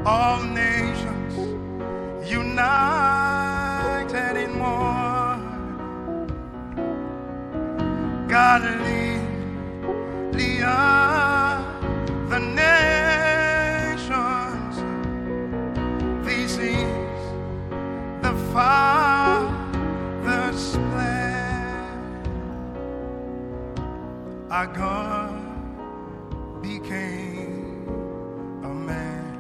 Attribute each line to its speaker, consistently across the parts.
Speaker 1: all nations united in one. God lead the nations. This is the Father's plan. Our God became a man,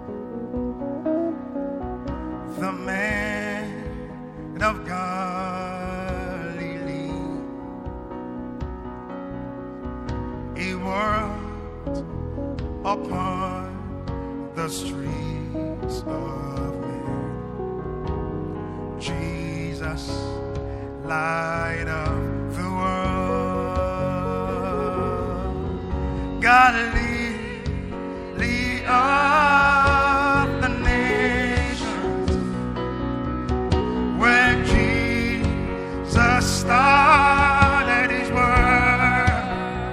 Speaker 1: the man of Galilee. He walked upon the streets of men. Jesus, light of the world. Galilee of the nations, where Jesus started his work.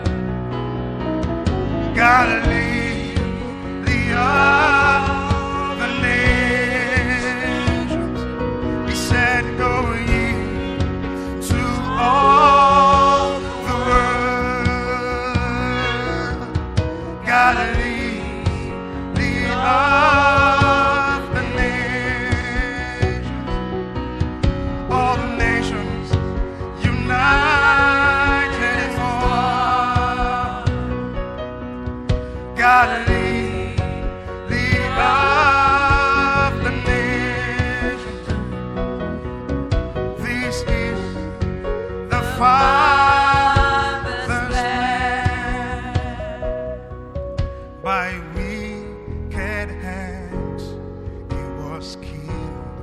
Speaker 1: Galilee of the nations, he said, go ye to all the world. Galilee of the nations, all the nations united in one. Galilee of the nations, this is the Father's plan. By wicked hands he was killed.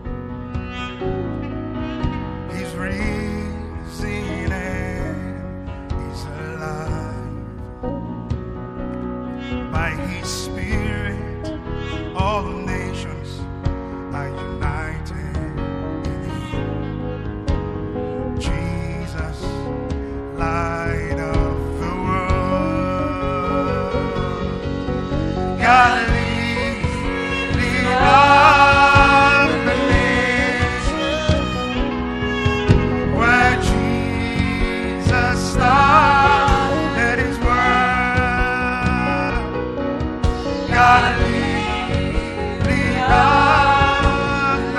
Speaker 1: He's risen and he's alive. By his Spirit all nations are united in him. Jesus, light of the world. Galilee of the nations, where Jesus started his work. Galilee of the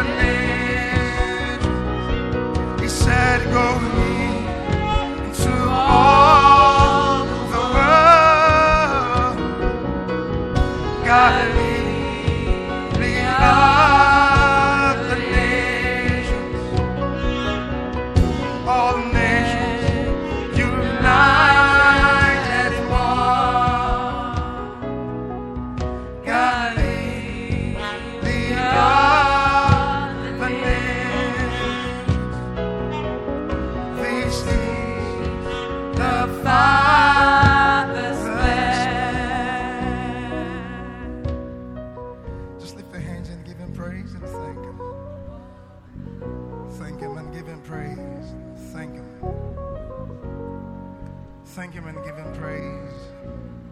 Speaker 1: nations, he said, go ye into all the world. Galilee of the nations, all the nations united in one. Galilee of the nations, this is the Father's plan. Just lift your hands and give him praise and thank him. Thank him and give him praise. Thank him. Thank him and give him praise.